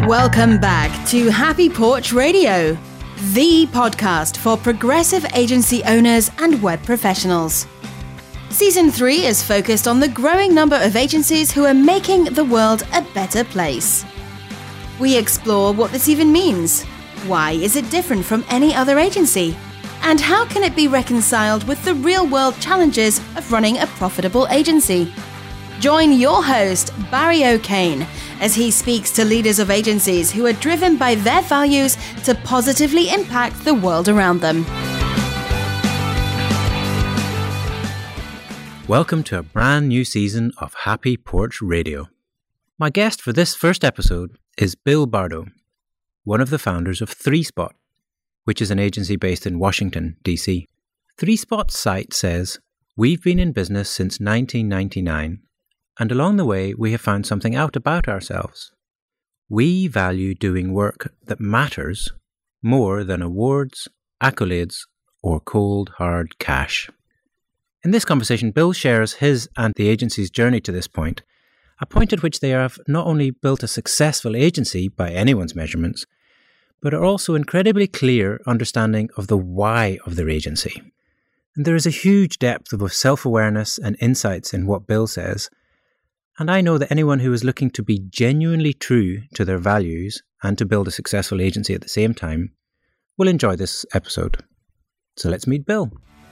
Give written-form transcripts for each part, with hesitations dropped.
Welcome back to Happy Porch Radio, the podcast for progressive agency owners and web professionals. Season 3 is focused on the growing number of agencies who are making the world a better place. We explore what this even means. Why is it different from any other agency? And how can it be reconciled with the real-world challenges of running a profitable agency? Join your host, Barry O'Kane, as he speaks to leaders of agencies who are driven by their values to positively impact the world around them. Welcome to a brand new season of Happy Porch Radio. My guest for this first episode is Bill Bardo, one of the founders of ThreeSpot, which is an agency based in Washington, D.C. ThreeSpot's site says, "We've been in business since 1999, and along the way we have found something out about ourselves. We value doing work that matters more than awards, accolades, or cold, hard cash." In this conversation, Bill shares his and the agency's journey to this point, a point at which they have not only built a successful agency by anyone's measurements, but are also incredibly clear understanding of the why of their agency. And there is a huge depth of self-awareness and insights in what Bill says, and I know that anyone who is looking to be genuinely true to their values and to build a successful agency at the same time will enjoy this episode. So let's meet Bill.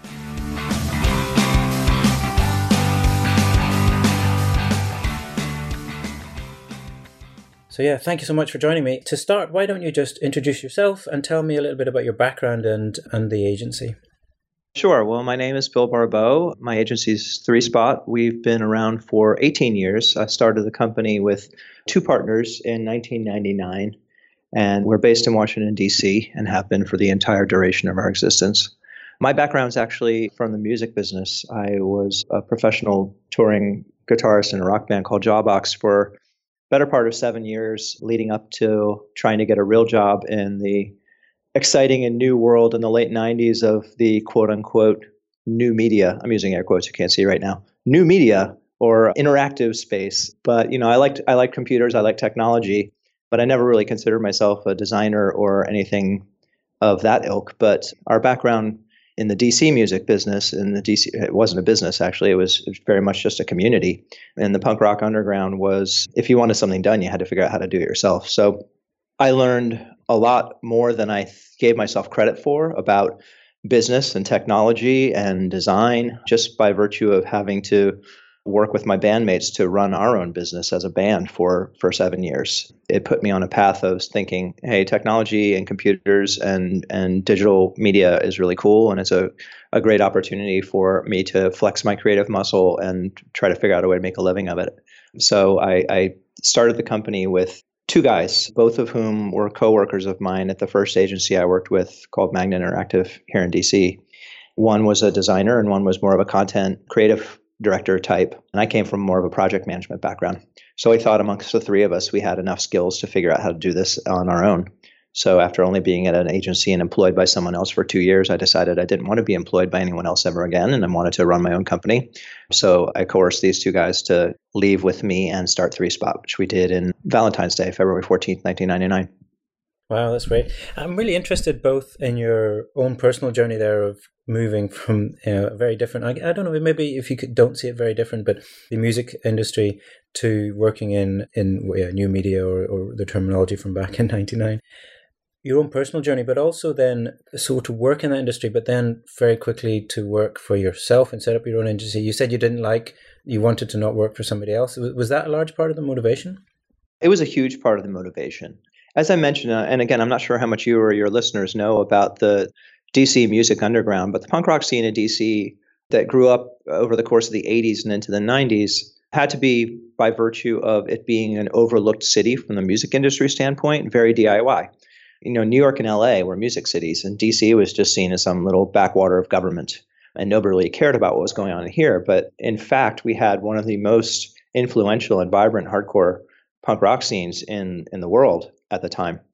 So thank you so much for joining me. To start, why don't you just introduce yourself and tell me a little bit about your background and the agency? Sure. Well, my name is Bill Bardo. My agency is ThreeSpot. We've been around for 18 years. I started the company with two partners in 1999, and we're based in Washington, D.C., and have been for the entire duration of our existence. My background is actually from the music business. I was a professional touring guitarist in a rock band called Jawbox for better part of 7 years, leading up to trying to get a real job in the exciting and new world in the late 90s of the quote-unquote new media. I'm using air quotes, you can't see right now. New media or interactive space. But, I liked computers, I liked technology, but I never really considered myself a designer or anything of that ilk. But our background in the DC music business, it wasn't a business actually, it was very much just a community. And the punk rock underground was, if you wanted something done, you had to figure out how to do it yourself. So I learned a lot more than I gave myself credit for about business and technology and design, just by virtue of having to work with my bandmates to run our own business as a band for 7 years. It put me on a path of thinking, hey, technology and computers and digital media is really cool, and it's a great opportunity for me to flex my creative muscle and try to figure out a way to make a living of it. So I started the company with two guys, both of whom were coworkers of mine at the first agency I worked with called Magnet Interactive here in DC. One was a designer and one was more of a content creative director type. And I came from more of a project management background. So I thought amongst the three of us, we had enough skills to figure out how to do this on our own. So after only being at an agency and employed by someone else for 2 years, I decided I didn't want to be employed by anyone else ever again, and I wanted to run my own company. So I coerced these two guys to leave with me and start ThreeSpot, which we did in Valentine's Day, February 14th, 1999. Wow, that's great. I'm really interested both in your own personal journey there of moving from a very different, I don't know, maybe if you don't see it very different, but the music industry to working in new media or the terminology from back in 99. Your own personal journey, but also then so to work in that industry, but then very quickly to work for yourself and set up your own agency. You said you wanted to not work for somebody else. Was that a large part of the motivation? It was a huge part of the motivation. As I mentioned, and again, I'm not sure how much you or your listeners know about the DC music underground, but the punk rock scene in DC that grew up over the course of the 80s and into the 90s had to be, by virtue of it being an overlooked city from the music industry standpoint, very DIY. New York and LA were music cities, and DC was just seen as some little backwater of government, and nobody really cared about what was going on here. But in fact, we had one of the most influential and vibrant hardcore punk rock scenes in the world at the time.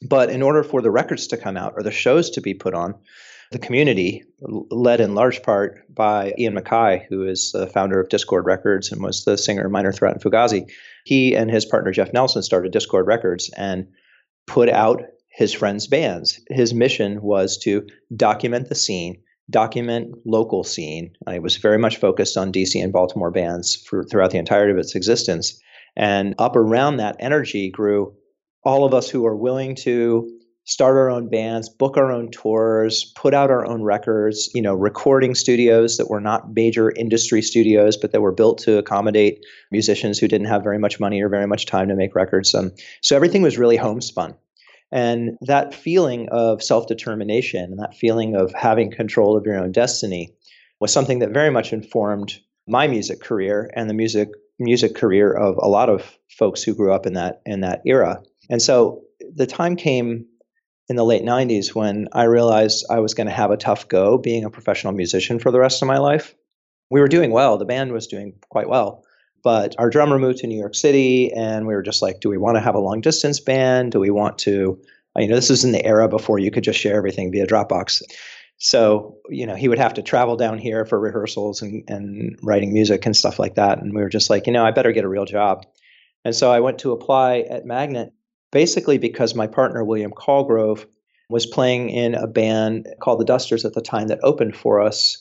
But in order for the records to come out or the shows to be put on, the community, led in large part by Ian MacKaye, who is the founder of Discord Records and was the singer of Minor Threat and Fugazi, he and his partner Jeff Nelson started Discord Records and put out his friends' bands. His mission was to document the scene, document local scene. It was very much focused on DC and Baltimore bands throughout the entirety of its existence. And up around that energy grew all of us who are willing to start our own bands, book our own tours, put out our own records, recording studios that were not major industry studios, but that were built to accommodate musicians who didn't have very much money or very much time to make records. So everything was really homespun. And that feeling of self-determination and that feeling of having control of your own destiny was something that very much informed my music career and the music career of a lot of folks who grew up in that era. And so the time came in the late 90s when I realized I was going to have a tough go being a professional musician for the rest of my life. We were doing well. The band was doing quite well. But our drummer moved to New York City, and we were just like, do we want to have a long distance band? Do we want to, this was in the era before you could just share everything via Dropbox. So, he would have to travel down here for rehearsals and writing music and stuff like that. And we were just like, I better get a real job. And so I went to apply at Magnet, basically because my partner, William Callgrove, was playing in a band called the Dusters at the time that opened for us.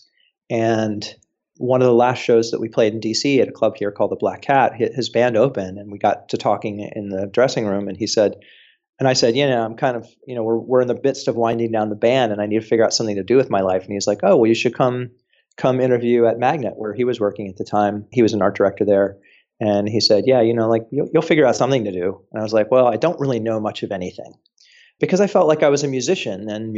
And one of the last shows that we played in DC at a club here called the Black Cat, his band opened, and we got to talking in the dressing room. And he said, and I said, I'm kind of, we're in the midst of winding down the band, and I need to figure out something to do with my life. And he's like, oh, well, you should come interview at Magnet, where he was working at the time. He was an art director there. And he said, yeah, you'll figure out something to do. And I was like, well, I don't really know much of anything, because I felt like I was a musician, and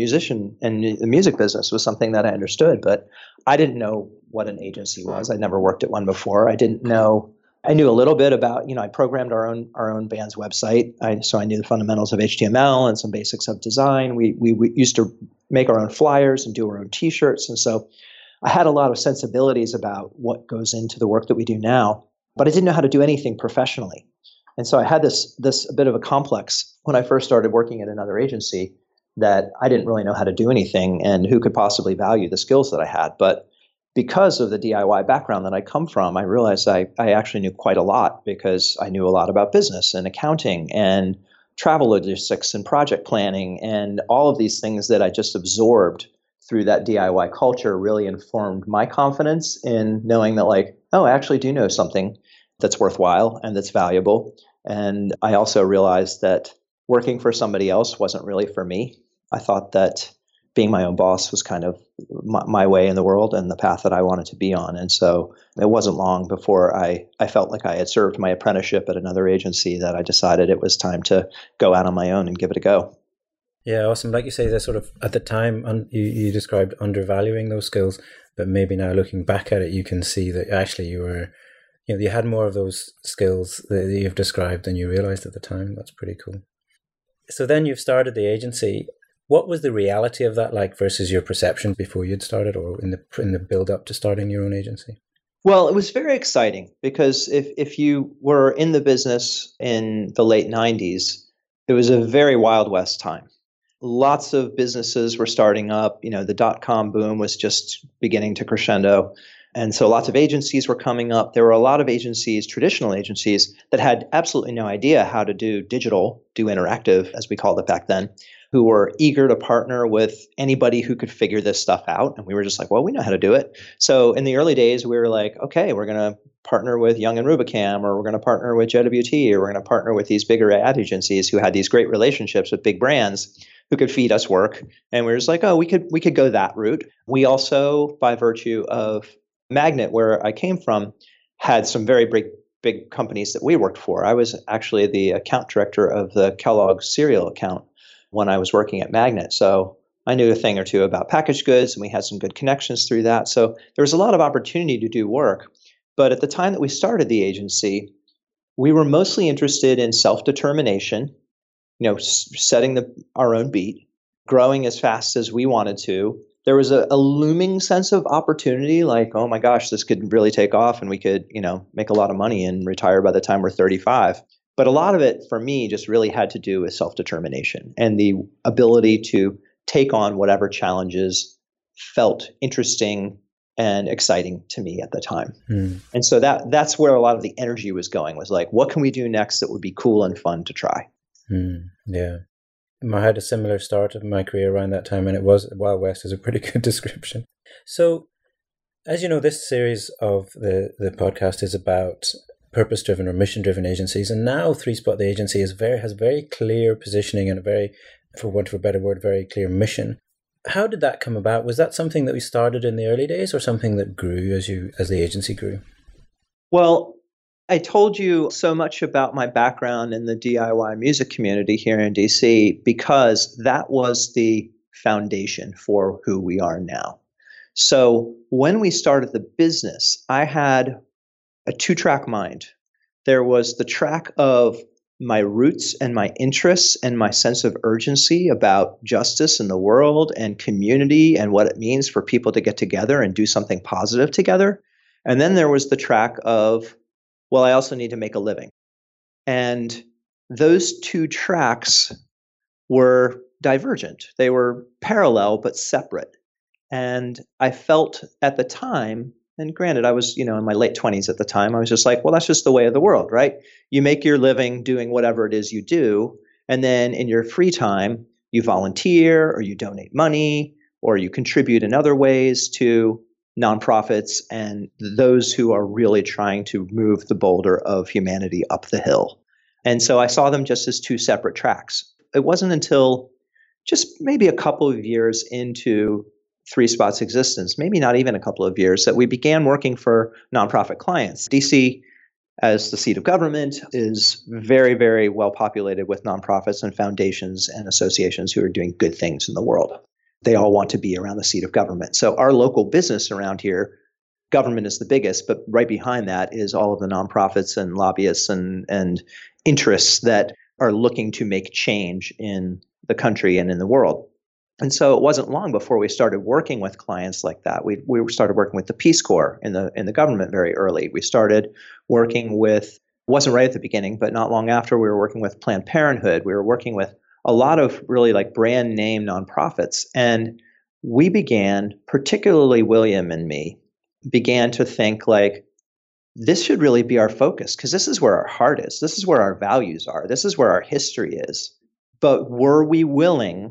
the music business was something that I understood, but I didn't know what an agency was. I'd never worked at one before. I knew a little bit about, I programmed our own band's website. So I knew the fundamentals of HTML and some basics of design. We used to make our own flyers and do our own t-shirts. And so I had a lot of sensibilities about what goes into the work that we do now, but I didn't know how to do anything professionally. And so I had this a bit of a complex when I first started working at another agency, that I didn't really know how to do anything and who could possibly value the skills that I had. But because of the DIY background that I come from, I realized I actually knew quite a lot, because I knew a lot about business and accounting and travel logistics and project planning, and all of these things that I just absorbed through that DIY culture really informed my confidence in knowing that, like, oh, I actually do know something that's worthwhile and that's valuable. And I also realized that working for somebody else wasn't really for me. I thought that being my own boss was kind of my way in the world and the path that I wanted to be on. And so it wasn't long before I felt like I had served my apprenticeship at another agency that I decided it was time to go out on my own and give it a go. Yeah, awesome. Like you say, that sort of at the time you described undervaluing those skills, but maybe now looking back at it, you can see that actually you had more of those skills that you've described than you realized at the time. That's pretty cool. So then you've started the agency. What was the reality of that like versus your perception before you'd started, or in the build up to starting your own agency? Well, it was very exciting, because if you were in the business in the late 90s, it was a very Wild West time. Lots of businesses were starting up. The dot-com boom was just beginning to crescendo. And so lots of agencies were coming up. There were a lot of agencies, traditional agencies, that had absolutely no idea how to do digital, do interactive, as we called it back then, who were eager to partner with anybody who could figure this stuff out. And we were just like, well, we know how to do it. So in the early days, we were like, okay, we're going to partner with Young and Rubicam, or we're going to partner with JWT, or we're going to partner with these bigger ad agencies who had these great relationships with big brands who could feed us work. And we were just like, oh, we could go that route. We also, by virtue of Magnet, where I came from, had some very big companies that we worked for. I was actually the account director of the Kellogg's cereal account when I was working at Magnet. So I knew a thing or two about packaged goods, and we had some good connections through that. So there was a lot of opportunity to do work. But at the time that we started the agency, we were mostly interested in self-determination, setting our own beat, growing as fast as we wanted to. There was a looming sense of opportunity, like, oh my gosh, this could really take off, and we could, make a lot of money and retire by the time we're 35. But a lot of it for me just really had to do with self-determination and the ability to take on whatever challenges felt interesting and exciting to me at the time. And so that's where a lot of the energy was going, was like, what can we do next that would be cool and fun to try? Yeah. I had a similar start of my career around that time, and it was Wild West is a pretty good description. So, as you know, this series of the podcast is about purpose-driven or mission-driven agencies, and now ThreeSpot, the agency, has very clear positioning and a very, for want of a better word, very clear mission. How did that come about? Was that something that we started in the early days, or something that grew as the agency grew? Well, I told you so much about my background in the DIY music community here in DC because that was the foundation for who we are now. So when we started the business, I had a 2-track mind. There was the track of my roots and my interests and my sense of urgency about justice in the world and community and what it means for people to get together and do something positive together. And then there was the track of, well, I also need to make a living. And those 2 tracks were divergent. They were parallel but separate. And I felt at the time, and granted, I was, in my late 20s at the time, I was just like, well, that's just the way of the world, right? You make your living doing whatever it is you do. And then in your free time, you volunteer or you donate money or you contribute in other ways to nonprofits and those who are really trying to move the boulder of humanity up the hill. And so I saw them just as 2 separate tracks. It wasn't until just maybe a couple of years into ThreeSpot's existence, maybe not even a couple of years, that we began working for nonprofit clients. DC, as the seat of government, is very, very well populated with nonprofits and foundations and associations who are doing good things in the world. They all want to be around the seat of government. So our local business around here, government is the biggest, but right behind that is all of the nonprofits and lobbyists and interests that are looking to make change in the country and in the world. And so it wasn't long before we started working with clients like that. We started working with the Peace Corps in the government very early. We started working with, wasn't right at the beginning, but not long after, we were working with Planned Parenthood. We were working with a lot of really like brand name nonprofits. And we began, particularly William and me, began to think like, this should really be our focus because this is where our heart is. This is where our values are. This is where our history is. But were we willing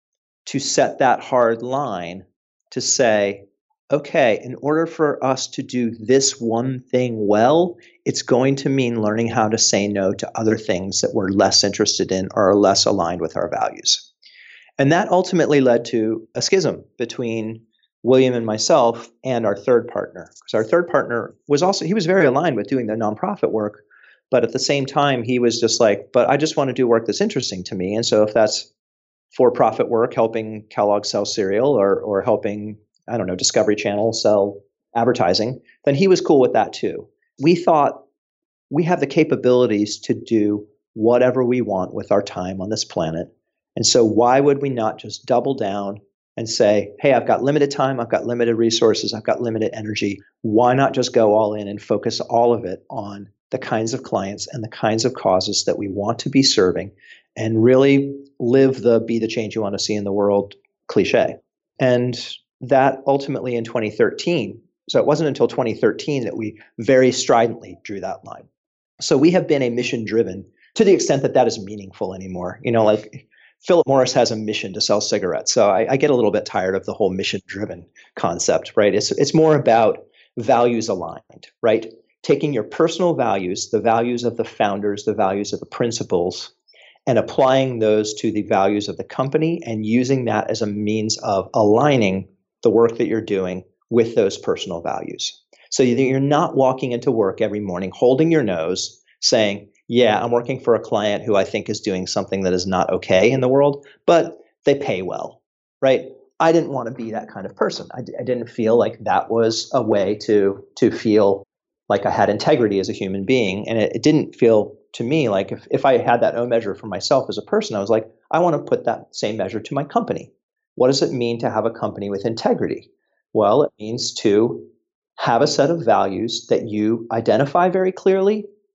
to set that hard line to say, okay, in order for us to do this one thing well, it's going to mean learning how to say no to other things that we're less interested in or are less aligned with our values. And that ultimately led to a schism between William and myself and our third partner. Because our third partner he was very aligned with doing the nonprofit work, but at the same time, he was just like, but I just want to do work that's interesting to me. And so if that's for-profit work, helping Kellogg sell cereal or helping, Discovery Channel sell advertising, then he was cool with that too. We thought we have the capabilities to do whatever we want with our time on this planet. And so why would we not just double down and say, hey, I've got limited time, I've got limited resources, I've got limited energy. Why not just go all in and focus all of it on the kinds of clients and the kinds of causes that we want to be serving and really live the be the change you want to see in the world cliche. And that ultimately in 2013, so it wasn't until 2013 that we very stridently drew that line. So we have been a mission driven to the extent that that is meaningful anymore. Like Philip Morris has a mission to sell cigarettes. So I get a little bit tired of the whole mission driven concept, right? It's more about values aligned, right? Taking your personal values, the values of the founders, the values of the principals, and applying those to the values of the company and using that as a means of aligning the work that you're doing with those personal values. So you're not walking into work every morning holding your nose saying, yeah, I'm working for a client who I think is doing something that is not okay in the world, but they pay well, right? I didn't want to be that kind of person. I didn't feel like that was a way to feel like I had integrity as a human being. And it didn't feel to me like if I had that own measure for myself as a person, I was like, I want to put that same measure to my company. What does it mean to have a company with integrity? Well, it means to have a set of values that you identify very clearly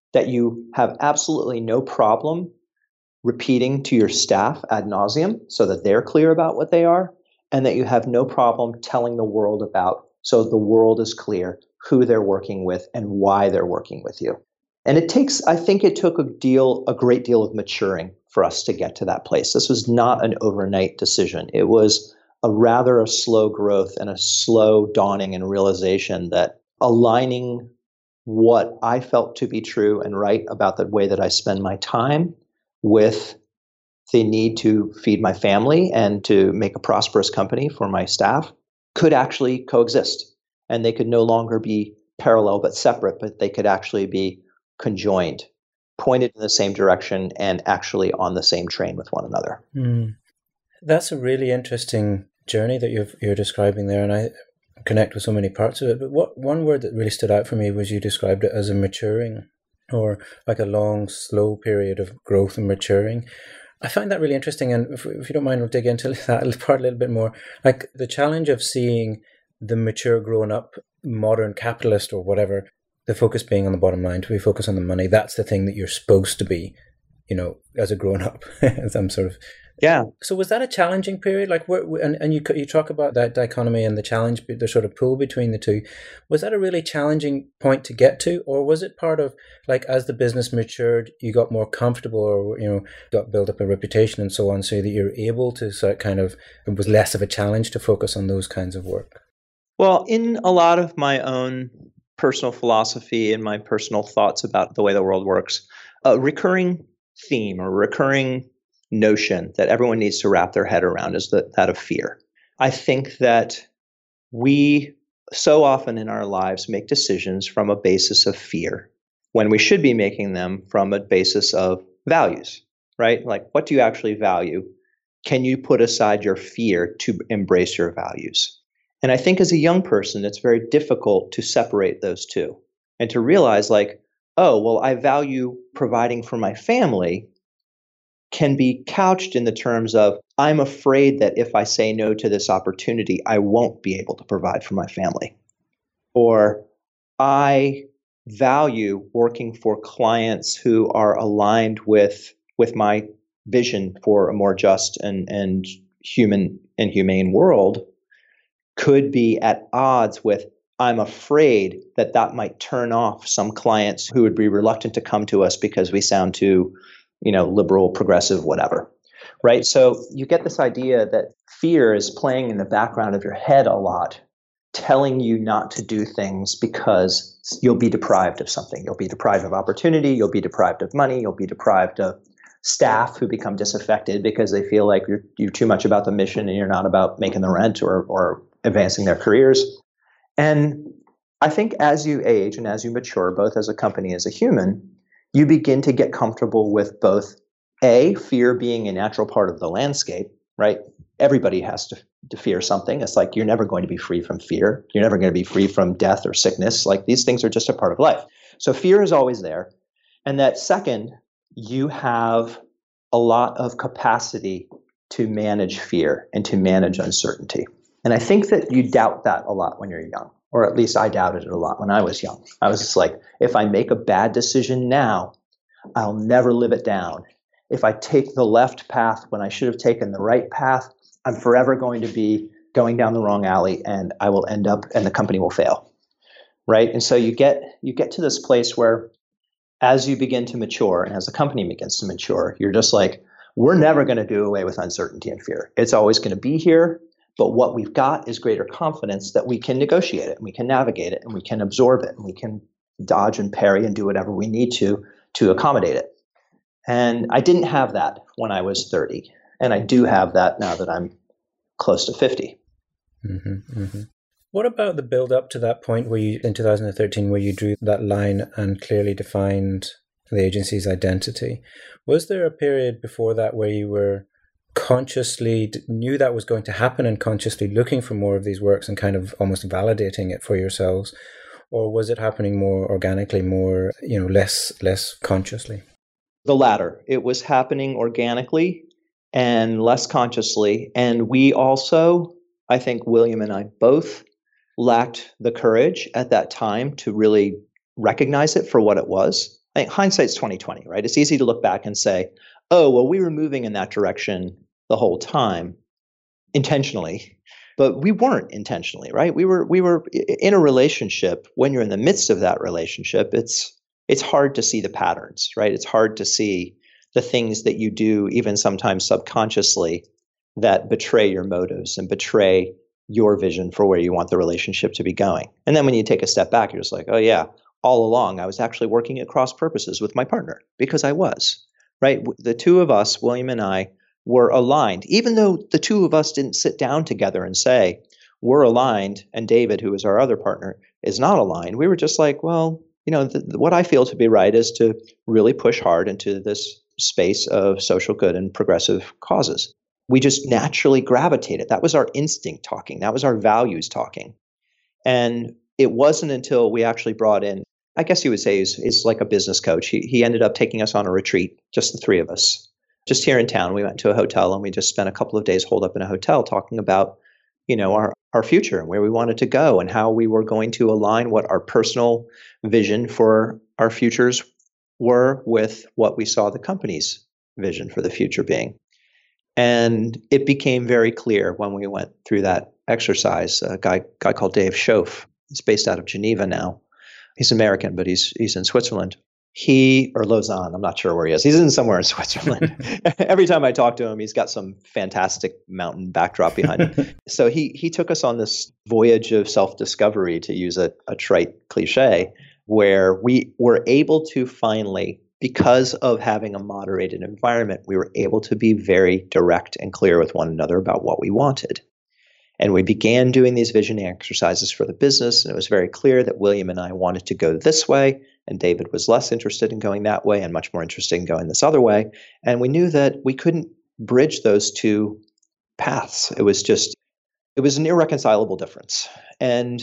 that you have absolutely no problem repeating to your staff ad nauseum so that they're clear about what they are, and that you have no problem telling the world about so the world is clear who they're working with and why they're working with you. And I think it took a great deal of maturing for us to get to that place. This was not an overnight decision. It was a slow growth and a slow dawning and realization that aligning what I felt to be true and right about the way that I spend my time with the need to feed my family and to make a prosperous company for my staff could actually coexist. And they could no longer be parallel but separate, but they could actually be conjoined, pointed in the same direction, and actually on the same train with one another. That's a really interesting journey that you're describing there, and I connect with so many parts of it. But one word that really stood out for me was you described it as a maturing, or like a long, slow period of growth and maturing. I find that really interesting, and if you don't mind, we'll dig into that part a little bit more. Like the challenge of seeing the mature, grown-up, modern capitalist or whatever, the focus being on the bottom line, to be focused on the money. That's the thing that you're supposed to be, as a grown-up. As I'm sort of... Yeah. So was that a challenging period? Like, and you talk about that dichotomy and the challenge, the sort of pull between the two. Was that a really challenging point to get to, or was it part of, like, as the business matured, you got more comfortable, or got built up a reputation and so on, so that you're able to sort of kind of, it was less of a challenge to focus on those kinds of work? Well, in a lot of my own personal philosophy and my personal thoughts about the way the world works, a recurring theme or recurring notion that everyone needs to wrap their head around is that of fear. I think that we so often in our lives make decisions from a basis of fear when we should be making them from a basis of values, right? Like, what do you actually value? Can you put aside your fear to embrace your values? And I think as a young person, it's very difficult to separate those two and to realize, like, oh, well, I value providing for my family can be couched in the terms of, I'm afraid that if I say no to this opportunity, I won't be able to provide for my family. Or I value working for clients who are aligned with my vision for a more just and humane world, could be at odds with, I'm afraid that might turn off some clients who would be reluctant to come to us because we sound too, liberal, progressive, whatever, right? So you get this idea that fear is playing in the background of your head a lot, telling you not to do things because you'll be deprived of something. You'll be deprived of opportunity. You'll be deprived of money. You'll be deprived of staff who become disaffected because they feel like you're too much about the mission and you're not about making the rent or advancing their careers. And I think as you age and as you mature, both as a company, as a human, you begin to get comfortable with both fear being a natural part of the landscape, right? Everybody has to fear something. It's like you're never going to be free from fear. You're never going to be free from death or sickness. Like, these things are just a part of life. So fear is always there. And that second, you have a lot of capacity to manage fear and to manage uncertainty. And I think that you doubt that a lot when you're young, or at least I doubted it a lot when I was young. I was just like, if I make a bad decision now, I'll never live it down. If I take the left path when I should have taken the right path, I'm forever going to be going down the wrong alley, and I will end up, and the company will fail, right? And so you get to this place where, as you begin to mature, and as the company begins to mature, you're just like, we're never going to do away with uncertainty and fear. It's always going to be here. But what we've got is greater confidence that we can negotiate it, and we can navigate it, and we can absorb it, and we can dodge and parry and do whatever we need to accommodate it. And I didn't have that when I was 30, and I do have that now that I'm close to 50. Mm-hmm, mm-hmm. What about the build up to that point where in 2013, where you drew that line and clearly defined the agency's identity? Was there a period before that where you were consciously knew that was going to happen and consciously looking for more of these works and kind of almost validating it for yourselves? Or was it happening more organically, more, less consciously? The latter. It was happening organically and less consciously. And we also, I think William and I both lacked the courage at that time to really recognize it for what it was. I think hindsight's 2020, right? It's easy to look back and say, oh, well, we were moving in that direction the whole time intentionally, but we weren't intentionally, right? We were in a relationship. When you're in the midst of that relationship, it's hard to see the patterns, right? It's hard to see the things that you do, even sometimes subconsciously, that betray your motives and betray your vision for where you want the relationship to be going. And then when you take a step back, you're just like, oh yeah, all along I was actually working at cross purposes with my partner, because I was, right? The two of us, William and I, were aligned, even though the two of us didn't sit down together and say, we're aligned, and David, who is our other partner, is not aligned. We were just like, well, what I feel to be right is to really push hard into this space of social good and progressive causes. We just naturally gravitated. That was our instinct talking. That was our values talking. And it wasn't until we actually brought in, I guess you would say he's like a business coach. He ended up taking us on a retreat, just the three of us. Just here in town, we went to a hotel and we just spent a couple of days holed up in a hotel talking about, our future and where we wanted to go and how we were going to align what our personal vision for our futures were with what we saw the company's vision for the future being. And it became very clear when we went through that exercise. A guy called Dave Schoaf, he's based out of Geneva now. He's American, but he's in Switzerland. Or Lausanne, I'm not sure where he is. He's in somewhere in Switzerland. Every time I talk to him, he's got some fantastic mountain backdrop behind him. So he took us on this voyage of self-discovery, to use a trite cliche, where we were able to finally, because of having a moderated environment, we were able to be very direct and clear with one another about what we wanted. And we began doing these visioning exercises for the business, and it was very clear that William and I wanted to go this way, and David was less interested in going that way and much more interested in going this other way. And we knew that we couldn't bridge those two paths. It was an irreconcilable difference. And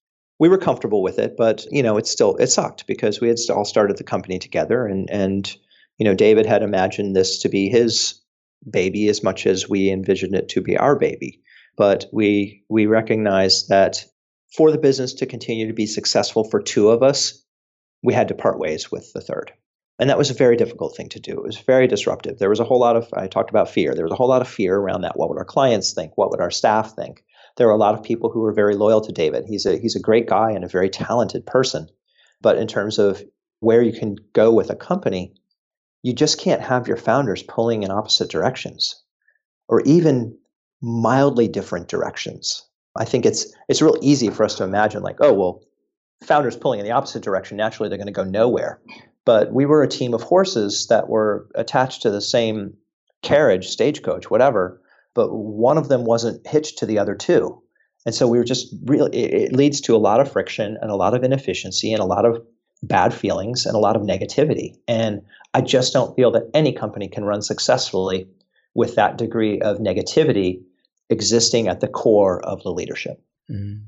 we were comfortable with it, but it sucked, because we had all started the company together, and David had imagined this to be his baby as much as we envisioned it to be our baby. But we recognized that for the business to continue to be successful for two of us, we had to part ways with the third. And that was a very difficult thing to do. It was very disruptive. There was a whole lot of, I talked about fear. There was a whole lot of fear around that. What would our clients think? What would our staff think? There were a lot of people who were very loyal to David. He's a great guy and a very talented person. But in terms of where you can go with a company, you just can't have your founders pulling in opposite directions, or even mildly different directions. I think it's real easy for us to imagine, like, oh, well, founders pulling in the opposite direction, naturally they're going to go nowhere. But we were a team of horses that were attached to the same carriage, stagecoach, whatever, but one of them wasn't hitched to the other two. And so we were just it leads to a lot of friction and a lot of inefficiency and a lot of bad feelings and a lot of negativity. And I just don't feel that any company can run successfully with that degree of negativity existing at the core of the leadership. Mm.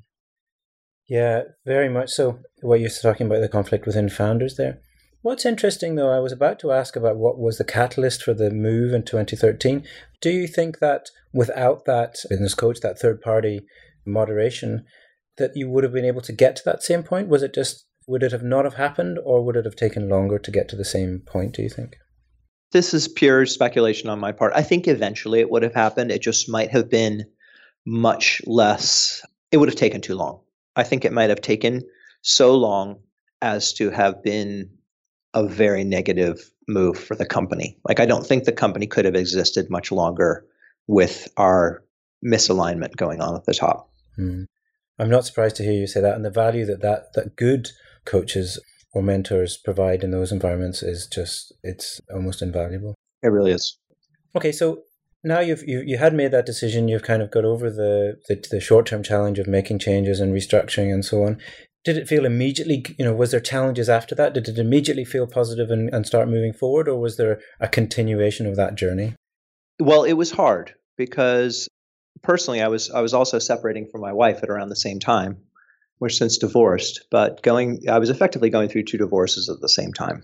Yeah, very much so. What you're talking about, the conflict within founders there. What's interesting, though, I was about to ask about what was the catalyst for the move in 2013. Do you think that without that business coach, that third-party moderation, that you would have been able to get to that same point? Would it have not have happened, or would it have taken longer to get to the same point, do you think? This is pure speculation on my part. I think eventually it would have happened. It just might have been much less. It would have taken too long. I think it might have taken so long as to have been a very negative move for the company. Like, I don't think the company could have existed much longer with our misalignment going on at the top. I'm not surprised to hear you say that. And the value that good coaches or mentors provide in those environments is just, it's almost invaluable. It really is. Okay, so now you had made that decision. You've kind of got over the short-term challenge of making changes and restructuring and so on. Did it feel immediately, was there challenges after that? Did it immediately feel positive and start moving forward, or was there a continuation of that journey? Well, it was hard because personally, I was also separating from my wife at around the same time. We're since divorced, but I was effectively going through two divorces at the same time.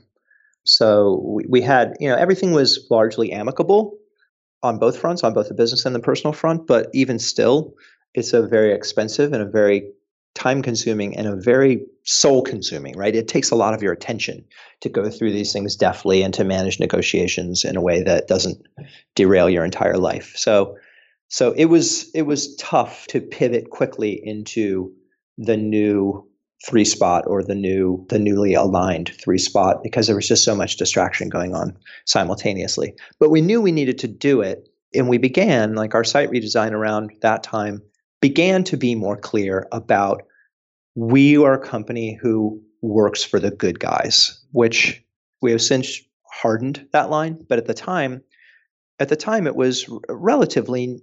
So we had, everything was largely amicable on both fronts, on both the business and the personal front. But even still, it's a very expensive and a very time consuming and a very soul consuming, right? It takes a lot of your attention to go through these things deftly and to manage negotiations in a way that doesn't derail your entire life. So it was tough to pivot quickly into the new 3-spot or the newly aligned 3-spot because there was just so much distraction going on simultaneously. But we knew we needed to do it, and we began, like our site redesign around that time began to be more clear about we are a company who works for the good guys, which we have since hardened that line. But at the time it was a relatively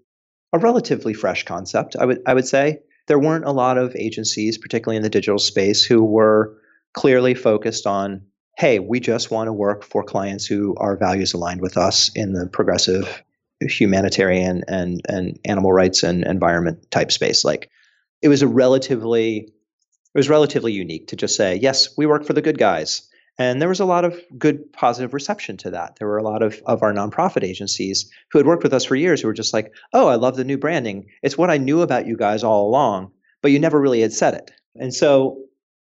fresh concept. I would say there weren't a lot of agencies, particularly in the digital space, who were clearly focused on, hey, we just want to work for clients who are values aligned with us in the progressive humanitarian and animal rights and environment type space. Like it was relatively unique to just say, yes, we work for the good guys. And there was a lot of good positive reception to that. There were a lot of our nonprofit agencies who had worked with us for years who were just like, oh, I love the new branding. It's what I knew about you guys all along, but you never really had said it. And so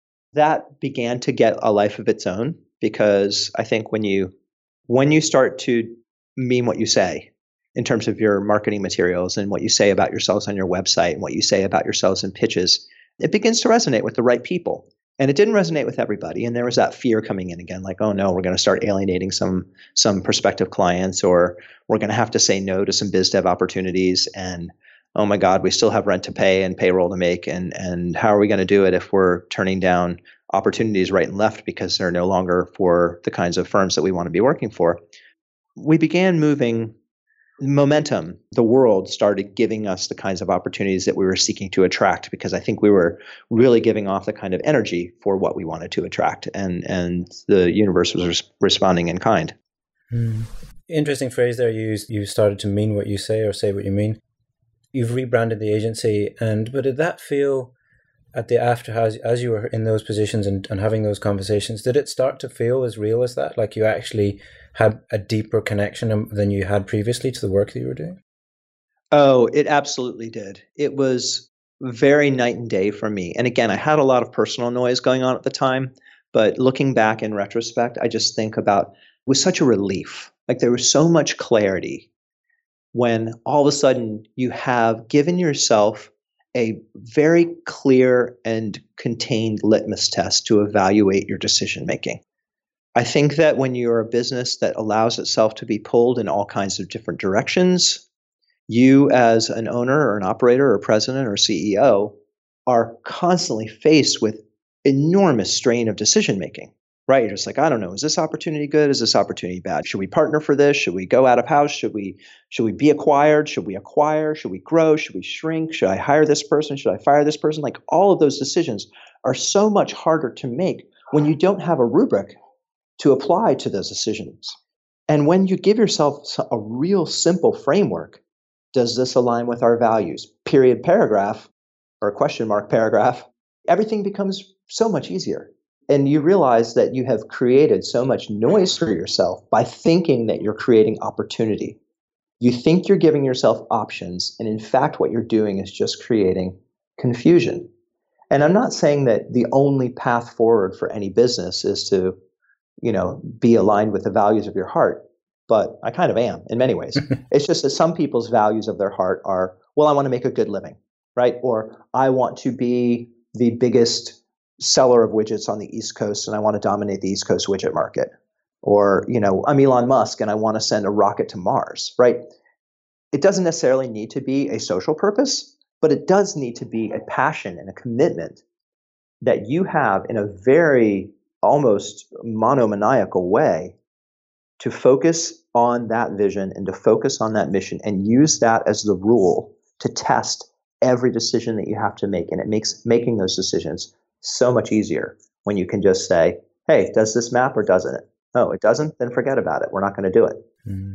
that began to get a life of its own, because I think when you start to mean what you say in terms of your marketing materials and what you say about yourselves on your website and what you say about yourselves in pitches, it begins to resonate with the right people. And it didn't resonate with everybody. And there was that fear coming in again, like, oh no, we're going to start alienating some prospective clients, or we're going to have to say no to some biz dev opportunities. And oh my God, we still have rent to pay and payroll to make. And how are we going to do it if we're turning down opportunities right and left because they're no longer for the kinds of firms that we want to be working for? We began moving momentum. The world started giving us the kinds of opportunities that we were seeking to attract, because I think we were really giving off the kind of energy for what we wanted to attract, and the universe was responding in kind. Interesting phrase there you used. You started to mean what you say, or say what you mean. You've rebranded the agency, but did that feel at the after, as you were in those positions and having those conversations, did it start to feel as real as that? Like you actually had a deeper connection than you had previously to the work that you were doing? Oh, it absolutely did. It was very night and day for me. And again, I had a lot of personal noise going on at the time, but looking back in retrospect, I just think about, it was such a relief. Like there was so much clarity when all of a sudden you have given yourself a very clear and contained litmus test to evaluate your decision making. I think that when you're a business that allows itself to be pulled in all kinds of different directions, you as an owner or an operator or president or CEO are constantly faced with enormous strain of decision making, right? You're just like, I don't know, is this opportunity good? Is this opportunity bad? Should we partner for this? Should we go out of house? Should we be acquired? Should we acquire? Should we grow? Should we shrink? Should I hire this person? Should I fire this person? Like all of those decisions are so much harder to make when you don't have a rubric to apply to those decisions. And when you give yourself a real simple framework, does this align with our values? Period, paragraph, or question mark paragraph, everything becomes so much easier. And you realize that you have created so much noise for yourself by thinking that you're creating opportunity. You think you're giving yourself options, and in fact, what you're doing is just creating confusion. And I'm not saying that the only path forward for any business is to, be aligned with the values of your heart, but I kind of am in many ways. It's just that some people's values of their heart are, well, I want to make a good living, right? Or I want to be the biggest seller of widgets on the East Coast and I want to dominate the East Coast widget market. Or, I'm Elon Musk and I want to send a rocket to Mars, right? It doesn't necessarily need to be a social purpose, but it does need to be a passion and a commitment that you have in a very almost monomaniacal way to focus on that vision and to focus on that mission and use that as the rule to test every decision that you have to make. And it makes making those decisions so much easier when you can just say, hey, does this map or doesn't it? Oh, it doesn't? Then forget about it. We're not going to do it.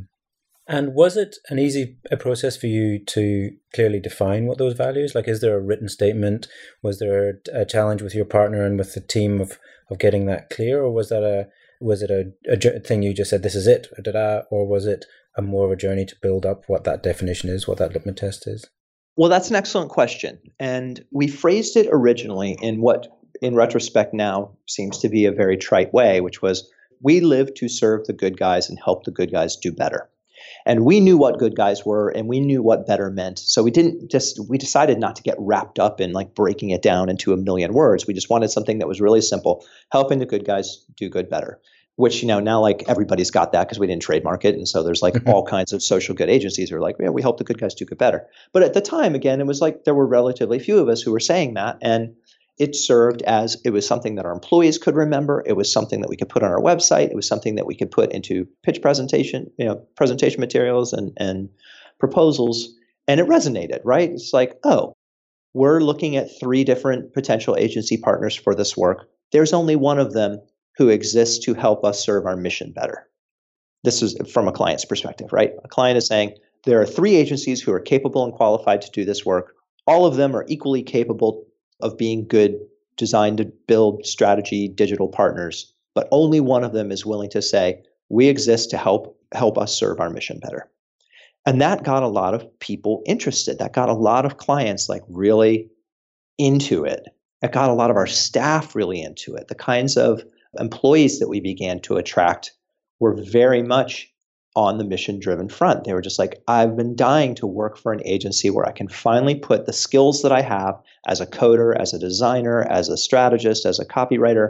And was it an easy process for you to clearly define what those values? Like, is there a written statement? Was there a challenge with your partner and with the team of getting that clear? Or was it a thing you just said, this is it, or was it a more of a journey to build up what that definition is, what that litmus test is? Well, that's an excellent question. And we phrased it originally in what, in retrospect now, seems to be a very trite way, which was, we live to serve the good guys and help the good guys do better. And we knew what good guys were and we knew what better meant. So we decided not to get wrapped up in like breaking it down into a million words. We just wanted something that was really simple, helping the good guys do good better. Which, now like everybody's got that because we didn't trademark it. And so there's like all kinds of social good agencies who are like, yeah, we help the good guys do good better. But at the time, again, it was like there were relatively few of us who were saying that. And it served as, it was something that our employees could remember. It was something that we could put on our website. It was something that we could put into pitch presentation materials and proposals. And it resonated, right? It's like, oh, we're looking at 3 different potential agency partners for this work. There's only one of them who exists to help us serve our mission better. This is from a client's perspective, right? A client is saying, there are 3 agencies who are capable and qualified to do this work. All of them are equally capable of being good design to build strategy digital partners, but only one of them is willing to say, we exist to help us serve our mission better. And that got a lot of people interested. That got a lot of clients like really into it. It got a lot of our staff really into it. The kinds of employees that we began to attract were very much on the mission-driven front. They were just like, I've been dying to work for an agency where I can finally put the skills that I have as a coder, as a designer, as a strategist, as a copywriter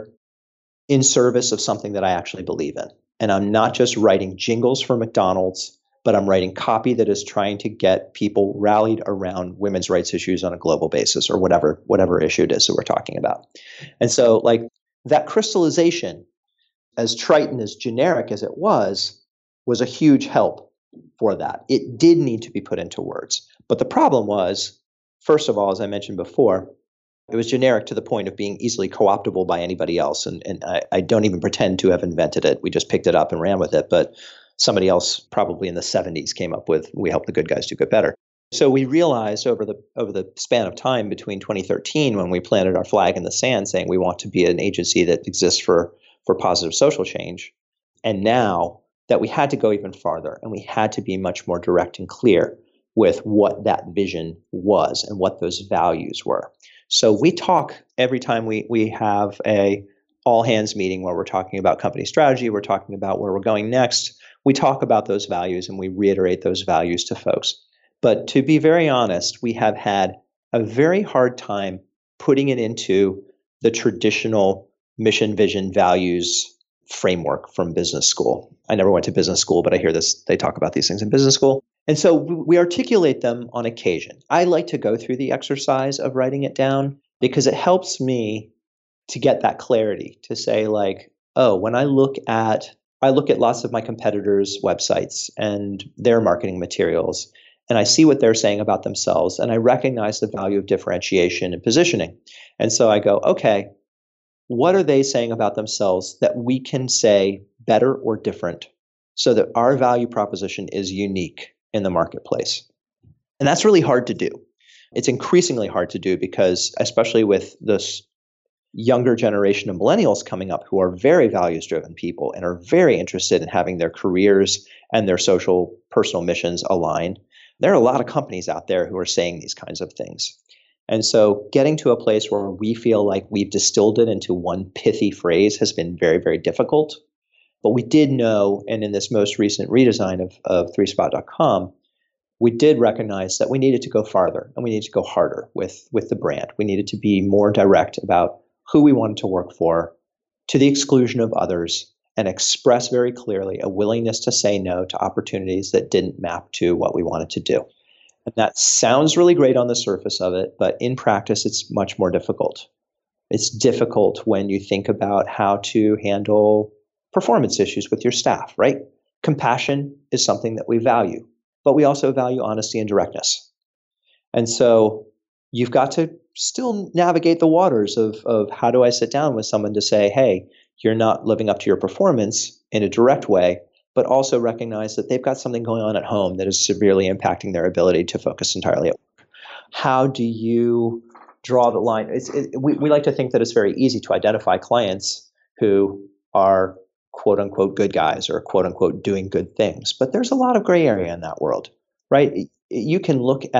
in service of something that I actually believe in. And I'm not just writing jingles for McDonald's, but I'm writing copy that is trying to get people rallied around women's rights issues on a global basis, or whatever issue it is that we're talking about. And so like that crystallization, as trite and as generic as it was a huge help for that. It did need to be put into words. But the problem was, first of all, as I mentioned before, it was generic to the point of being easily co-optable by anybody else. And I don't even pretend to have invented it. We just picked it up and ran with it. But somebody else probably in the 70s came up with, we help the good guys do good better. So we realized over the span of time between 2013, when we planted our flag in the sand saying we want to be an agency that exists for positive social change, and now that we had to go even farther and we had to be much more direct and clear with what that vision was and what those values were. So we talk every time we have a all hands meeting where we're talking about company strategy, we're talking about where we're going next. We talk about those values and we reiterate those values to folks. But to be very honest, we have had a very hard time putting it into the traditional mission, vision, values framework from business school. I never went to business school, but I hear they talk about these things in business school. And so we articulate them on occasion. I like to go through the exercise of writing it down because it helps me to get that clarity to say like, oh, when I look at lots of my competitors' websites and their marketing materials, and I see what they're saying about themselves, and I recognize the value of differentiation and positioning. And so I go, okay, what are they saying about themselves that we can say better or different so that our value proposition is unique in the marketplace? And that's really hard to do. It's increasingly hard to do because, especially with this younger generation of millennials coming up who are very values-driven people and are very interested in having their careers and their social personal missions aligned, there are a lot of companies out there who are saying these kinds of things. And so getting to a place where we feel like we've distilled it into one pithy phrase has been very, very difficult. But we did know, and in this most recent redesign of 3spot.com, we did recognize that we needed to go farther and we needed to go harder with the brand. We needed to be more direct about who we wanted to work for to the exclusion of others and express very clearly a willingness to say no to opportunities that didn't map to what we wanted to do. And that sounds really great on the surface of it, but in practice, it's much more difficult. It's difficult when you think about how to handle performance issues with your staff, right? Compassion is something that we value, but we also value honesty and directness. And so you've got to still navigate the waters of how do I sit down with someone to say, hey, you're not living up to your performance in a direct way, but also recognize that they've got something going on at home that is severely impacting their ability to focus entirely at work. How do you draw the line? We like to think that it's very easy to identify clients who are quote unquote good guys or quote unquote doing good things, but there's a lot of gray area in that world, right? You can look at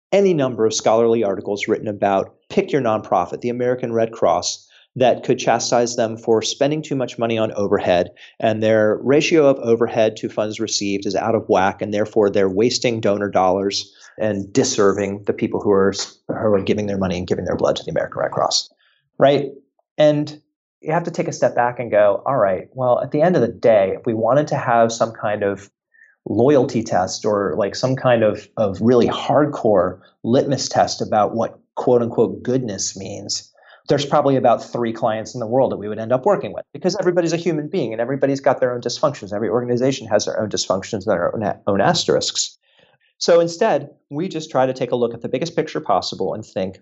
any number of scholarly articles written about pick your nonprofit, the American Red Cross, that could chastise them for spending too much money on overhead, and their ratio of overhead to funds received is out of whack, and therefore they're wasting donor dollars and disserving the people who are giving their money and giving their blood to the American Red Cross, right? And you have to take a step back and go, all right, well, at the end of the day, if we wanted to have some kind of loyalty test or like some kind of really hardcore litmus test about what quote unquote goodness means, there's probably about 3 clients in the world that we would end up working with, because everybody's a human being and everybody's got their own dysfunctions. Every organization has their own dysfunctions and their own asterisks. So instead, we just try to take a look at the biggest picture possible and think,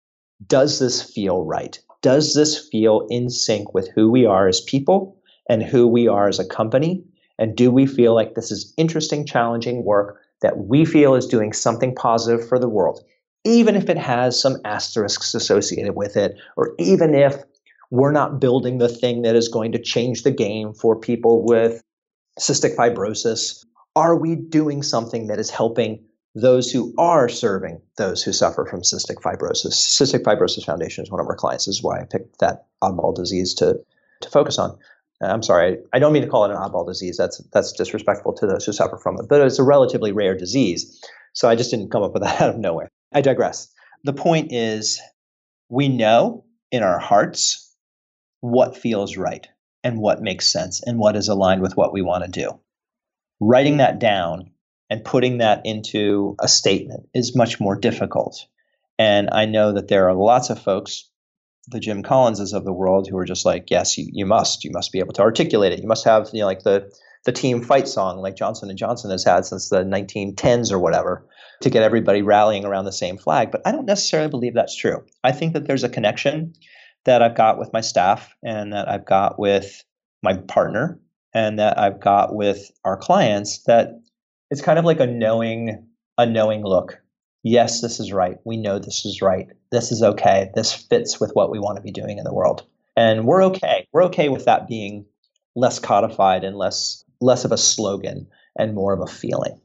does this feel right? Does this feel in sync with who we are as people and who we are as a company? And do we feel like this is interesting, challenging work that we feel is doing something positive for the world, even if it has some asterisks associated with it, or even if we're not building the thing that is going to change the game for people with cystic fibrosis? Are we doing something that is helping those who are serving those who suffer from cystic fibrosis? Cystic Fibrosis Foundation is one of our clients. This is why I picked that oddball disease to focus on. I'm sorry, I don't mean to call it an oddball disease. That's disrespectful to those who suffer from it, but it's a relatively rare disease. So I just didn't come up with that out of nowhere. I digress. The point is, we know in our hearts what feels right and what makes sense and what is aligned with what we want to do. Writing that down and putting that into a statement is much more difficult. And I know that there are lots of folks, the Jim Collinses of the world, who are just like, yes, you must be able to articulate it. You must have, like the team fight song like Johnson & Johnson has had since the 1910s or whatever, to get everybody rallying around the same flag. But I don't necessarily believe that's true. I think that there's a connection that I've got with my staff and that I've got with my partner and that I've got with our clients, that it's kind of like a knowing look. Yes, this is right. We know this is right. This is okay. This fits with what we want to be doing in the world. And we're okay. We're okay with that being less codified and less of a slogan and more of a feeling.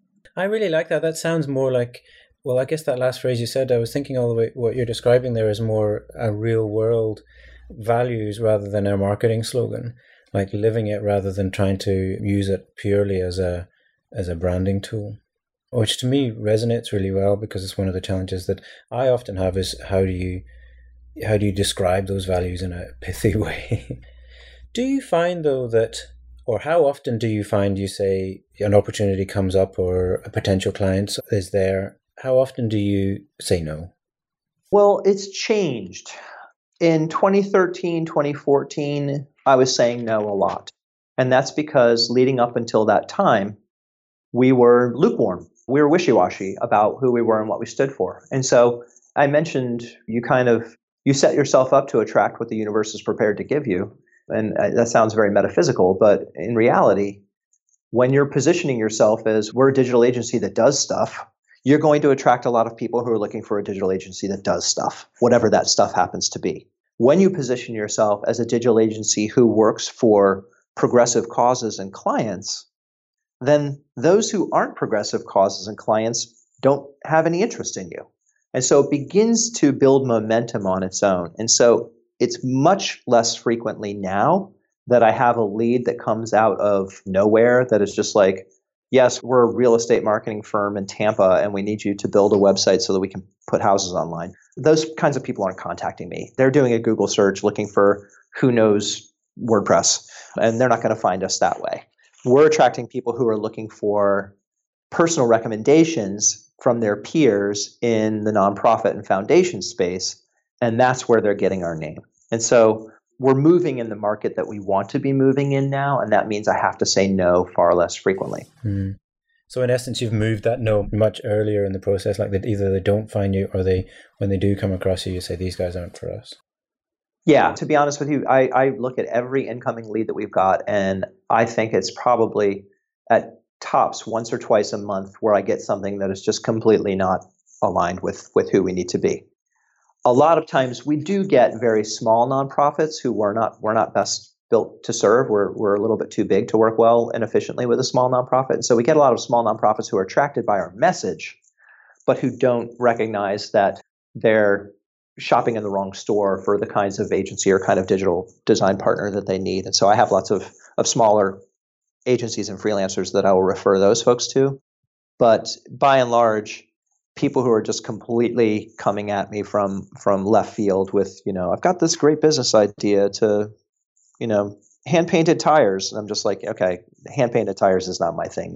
I really like that. That sounds more like, well, I guess that last phrase you said, I was thinking all the way, what you're describing there is more a real world values rather than a marketing slogan, like living it rather than trying to use it purely as a branding tool. Which to me resonates really well, because it's one of the challenges that I often have is how do you describe those values in a pithy way? Do you find though that, or how often do you find, you say an opportunity comes up or a potential client is there, how often do you say no? Well, it's changed. In 2013, 2014, I was saying no a lot. And that's because leading up until that time, we were lukewarm. We were wishy-washy about who we were and what we stood for. And so I mentioned you set yourself up to attract what the universe is prepared to give you. And that sounds very metaphysical, but in reality, when you're positioning yourself as we're a digital agency that does stuff, you're going to attract a lot of people who are looking for a digital agency that does stuff, whatever that stuff happens to be. When you position yourself as a digital agency who works for progressive causes and clients, then those who aren't progressive causes and clients don't have any interest in you. And so it begins to build momentum on its own. And so it's much less frequently now that I have a lead that comes out of nowhere that is just like, yes, we're a real estate marketing firm in Tampa and we need you to build a website so that we can put houses online. Those kinds of people aren't contacting me. They're doing a Google search looking for who knows WordPress, and they're not going to find us that way. We're attracting people who are looking for personal recommendations from their peers in the nonprofit and foundation space, and that's where they're getting our name. And so we're moving in the market that we want to be moving in now, and that means I have to say no far less frequently. Mm. So in essence, you've moved that no much earlier in the process, like that either they don't find you or when they do come across you, you say, these guys aren't for us. Yeah, to be honest with you, I look at every incoming lead that we've got, and I think it's probably at tops once or twice a month where I get something that is just completely not aligned with who we need to be. A lot of times we do get very small nonprofits who we're not best built to serve. We're a little bit too big to work well and efficiently with a small nonprofit. And so we get a lot of small nonprofits who are attracted by our message, but who don't recognize that they're shopping in the wrong store for the kinds of agency or kind of digital design partner that they need. And so I have lots of smaller agencies and freelancers that I will refer those folks to. But by and large, people who are just completely coming at me from left field with, I've got this great business idea to, hand painted tires. And I'm just like, okay, hand painted tires is not my thing.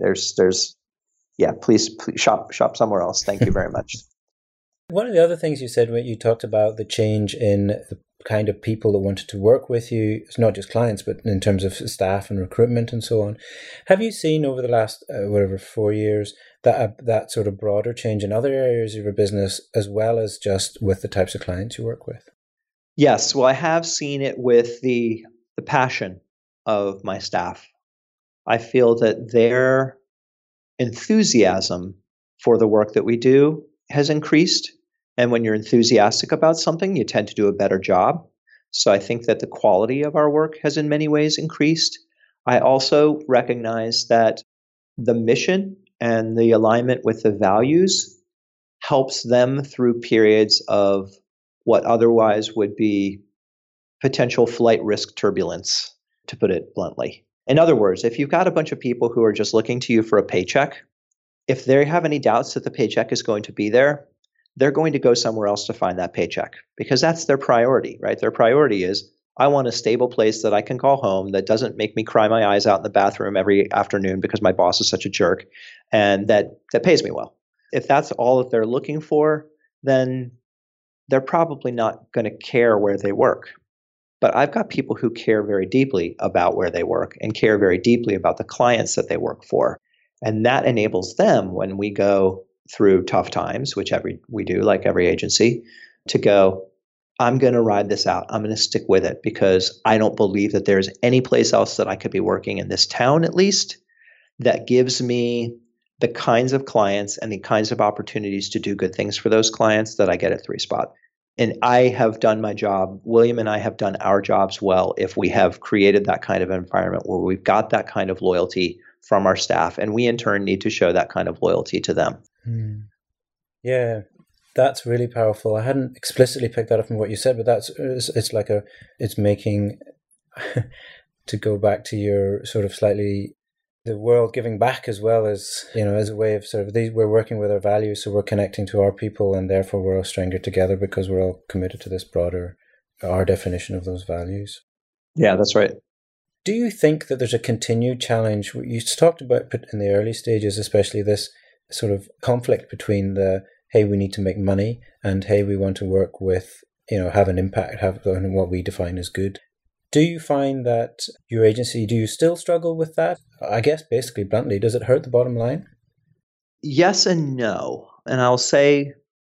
Please shop somewhere else. Thank you very much. One of the other things you said when you talked about the change in the kind of people that wanted to work with you, it's not just clients, but in terms of staff and recruitment and so on. Have you seen over the last, 4 years, that sort of broader change in other areas of your business, as well as just with the types of clients you work with? Yes. Well, I have seen it with the passion of my staff. I feel that their enthusiasm for the work that we do has increased. And when you're enthusiastic about something, you tend to do a better job. So I think that the quality of our work has in many ways increased. I also recognize that the mission and the alignment with the values helps them through periods of what otherwise would be potential flight risk turbulence, to put it bluntly. In other words, if you've got a bunch of people who are just looking to you for a paycheck, if they have any doubts that the paycheck is going to be there, they're going to go somewhere else to find that paycheck because that's their priority, right? Their priority is, I want a stable place that I can call home that doesn't make me cry my eyes out in the bathroom every afternoon because my boss is such a jerk, and that pays me well. If that's all that they're looking for, then they're probably not going to care where they work. But I've got people who care very deeply about where they work and care very deeply about the clients that they work for. And that enables them, when we go through tough times, which we do, like every agency, to go, I'm going to ride this out. I'm going to stick with it because I don't believe that there's any place else that I could be working in this town, at least, that gives me the kinds of clients and the kinds of opportunities to do good things for those clients that I get at ThreeSpot. And I have done my job. William and I have done our jobs well if we have created that kind of environment where we've got that kind of loyalty from our staff, and we in turn need to show that kind of loyalty to them. Yeah, that's really powerful. I hadn't explicitly picked that up from what you said, but it's making, to go back to your sort of slightly, the world giving back as well as, as a way of sort of we're working with our values, so we're connecting to our people, and therefore we're all stronger together because we're all committed to this broader, our definition of those values. Yeah, that's right. Do you think that there's a continued challenge? You talked about in the early stages, especially this sort of conflict between the, hey, we need to make money, and hey, we want to work with, have an impact, have what we define as good. Do you find that your agency, do you still struggle with that? I guess basically bluntly, does it hurt the bottom line? Yes and no. And I will say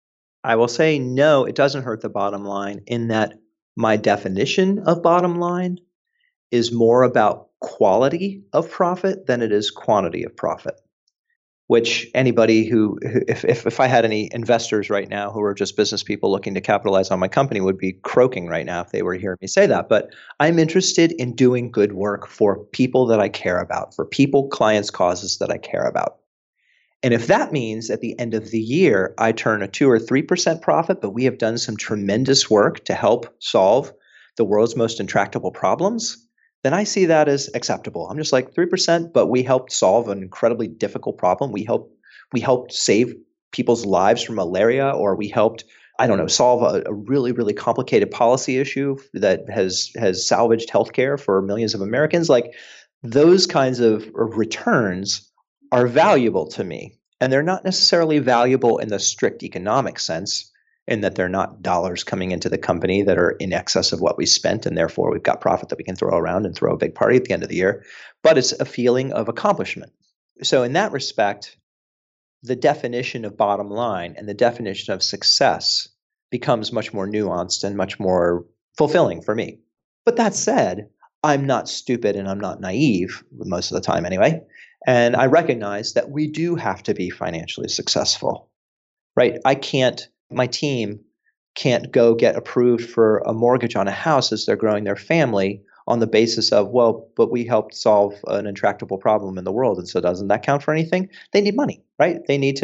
no, it doesn't hurt the bottom line, in that my definition of bottom line is more about quality of profit than it is quantity of profit. Which anybody who, if I had any investors right now who are just business people looking to capitalize on my company, would be croaking right now if they were hearing me say that. But I'm interested in doing good work for people that I care about, for people, clients, causes that I care about. And if that means at the end of the year, I turn a 2 or 3% profit, but we have done some tremendous work to help solve the world's most intractable problems, then I see that as acceptable. I'm just like, 3%, but we helped solve an incredibly difficult problem. We helped save people's lives from malaria, or we helped, solve a really, really complicated policy issue that has salvaged healthcare for millions of Americans. Like, those kinds of returns are valuable to me. And they're not necessarily valuable in the strict economic sense, in that they're not dollars coming into the company that are in excess of what we spent, and therefore we've got profit that we can throw around and throw a big party at the end of the year. But it's a feeling of accomplishment. So in that respect, the definition of bottom line and the definition of success becomes much more nuanced and much more fulfilling for me. But that said, I'm not stupid and I'm not naive, most of the time anyway. And I recognize that we do have to be financially successful, right? My team can't go get approved for a mortgage on a house as they're growing their family on the basis of, well, but we helped solve an intractable problem in the world, and so doesn't that count for anything? They need money, right? They need to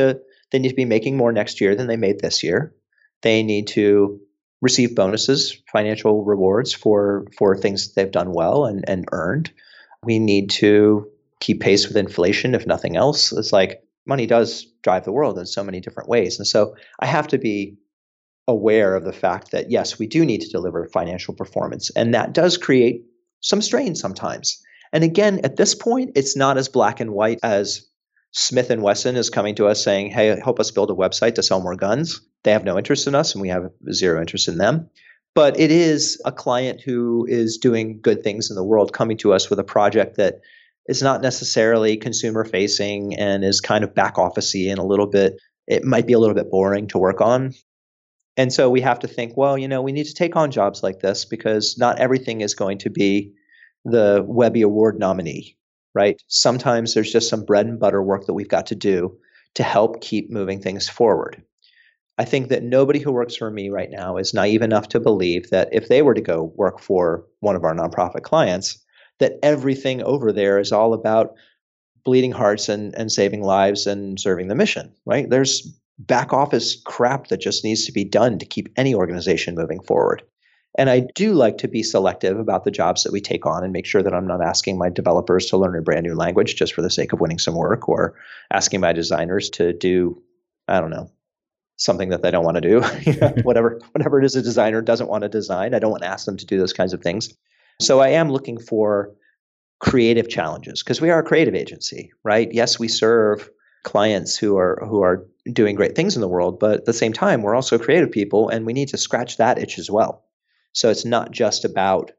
They need to be making more next year than they made this year. They need to receive bonuses, financial rewards for things they've done well and earned. We need to keep pace with inflation, if nothing else. It's like money does drive the world in so many different ways. And so I have to be aware of the fact that, yes, we do need to deliver financial performance. And that does create some strain sometimes. And again, at this point, it's not as black and white as Smith & Wesson is coming to us saying, hey, help us build a website to sell more guns. They have no interest in us and we have zero interest in them. But it is a client who is doing good things in the world coming to us with a project that is not necessarily consumer facing and is kind of back office-y and it might be a little bit boring to work on. And so we have to think, well, we need to take on jobs like this because not everything is going to be the Webby Award nominee, right? Sometimes there's just some bread and butter work that we've got to do to help keep moving things forward. I think that nobody who works for me right now is naive enough to believe that if they were to go work for one of our nonprofit clients, that everything over there is all about bleeding hearts and saving lives and serving the mission, right? There's back office crap that just needs to be done to keep any organization moving forward. And I do like to be selective about the jobs that we take on and make sure that I'm not asking my developers to learn a brand new language just for the sake of winning some work or asking my designers to do, I don't know, something that they don't want to do. Whatever it is a designer doesn't want to design, I don't want to ask them to do those kinds of things. So I am looking for creative challenges because we are a creative agency, right? Yes, we serve clients who are doing great things in the world, but at the same time, we're also creative people and we need to scratch that itch as well. So it's not just about,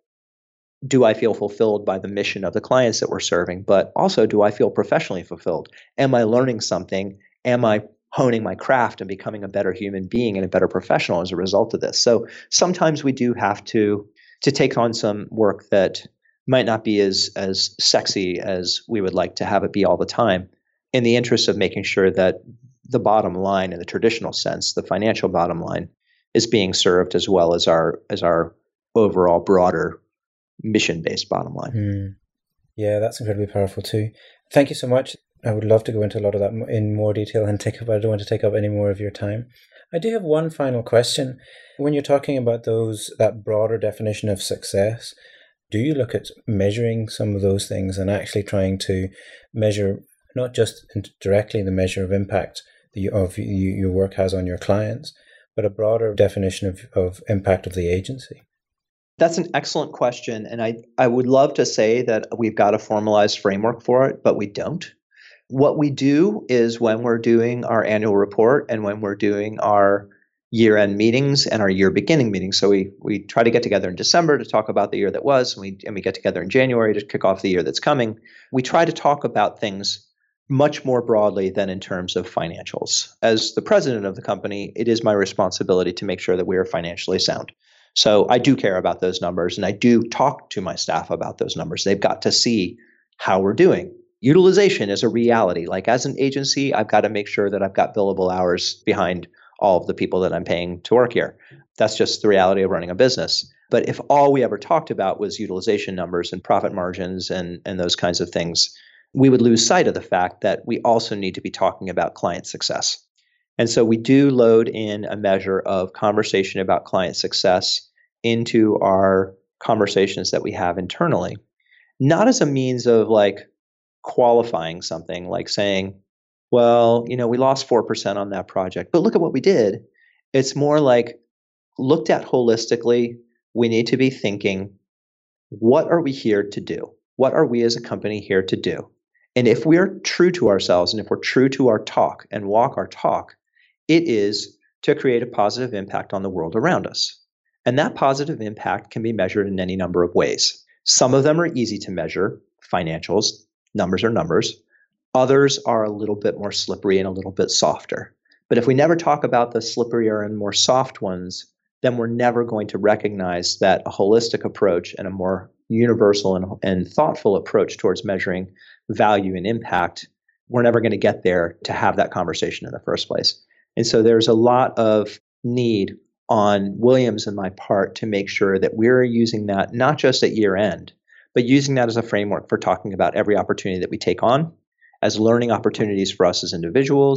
do I feel fulfilled by the mission of the clients that we're serving, but also, do I feel professionally fulfilled? Am I learning something? Am I honing my craft and becoming a better human being and a better professional as a result of this? So sometimes we do have to take on some work that might not be as sexy as we would like to have it be all the time, in the interest of making sure that the bottom line, in the traditional sense, the financial bottom line, is being served as well as our overall broader mission-based bottom line. Yeah, that's incredibly powerful too. Thank you so much. I would love to go into a lot of that in more detail I don't want to take up any more of your time. I do have one final question. When you're talking about that broader definition of success, do you look at measuring some of those things and actually trying to measure not just directly the measure of impact of your work has on your clients, but a broader definition of impact of the agency? That's an excellent question. And I would love to say that we've got a formalized framework for it, but we don't. What we do is when we're doing our annual report and when we're doing our year-end meetings and our year beginning meetings. So we try to get together in December to talk about the year that was, and we get together in January to kick off the year that's coming. We try to talk about things much more broadly than in terms of financials. As the president of the company, it is my responsibility to make sure that we are financially sound. So I do care about those numbers and I do talk to my staff about those numbers. They've got to see how we're doing. Utilization is a reality. Like as an agency, I've got to make sure that I've got billable hours behind all of the people that I'm paying to work here. That's just the reality of running a business. But if all we ever talked about was utilization numbers and profit margins and those kinds of things, we would lose sight of the fact that we also need to be talking about client success. And so we do load in a measure of conversation about client success into our conversations that we have internally, not as a means of like qualifying something, like saying, well, we lost 4% on that project, but look at what we did. It's more like, looked at holistically, we need to be thinking, what are we here to do? What are we as a company here to do? And if we're true to ourselves and if we're true to our talk and walk our talk, it is to create a positive impact on the world around us. And that positive impact can be measured in any number of ways. Some of them are easy to measure, financials, numbers are numbers. Others are a little bit more slippery and a little bit softer. But if we never talk about the slipperier and more soft ones, then we're never going to recognize that a holistic approach and a more universal and thoughtful approach towards measuring value and impact, we're never going to get there to have that conversation in the first place. And so there's a lot of need on Williams and my part to make sure that we're using that not just at year end, but using that as a framework for talking about every opportunity that we take on as learning opportunities for us as individuals,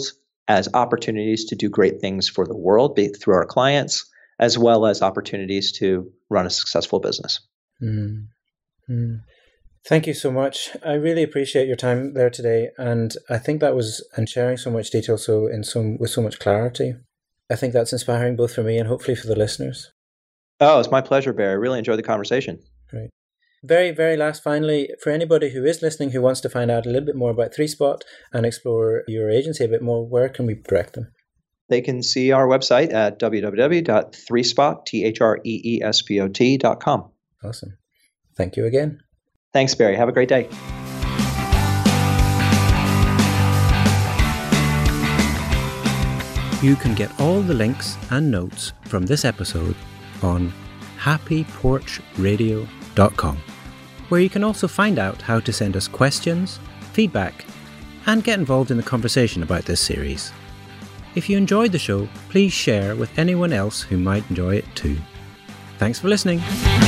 as opportunities to do great things for the world, be it through our clients, as well as opportunities to run a successful business. Thank you so much. I really appreciate your time there today, and I think that was, and sharing so much detail with so much clarity. I think that's inspiring both for me and hopefully for the listeners. Oh, it's my pleasure, Barry. I really enjoyed the conversation. Great. Very, very last, finally, for anybody who is listening who wants to find out a little bit more about ThreeSpot and explore your agency a bit more, where can we direct them? They can see our website at www.threespot.com. Awesome. Thank you again. Thanks, Barry. Have a great day. You can get all the links and notes from this episode on happyporchradio.com, where you can also find out how to send us questions, feedback, and get involved in the conversation about this series. If you enjoyed the show, please share with anyone else who might enjoy it too. Thanks for listening.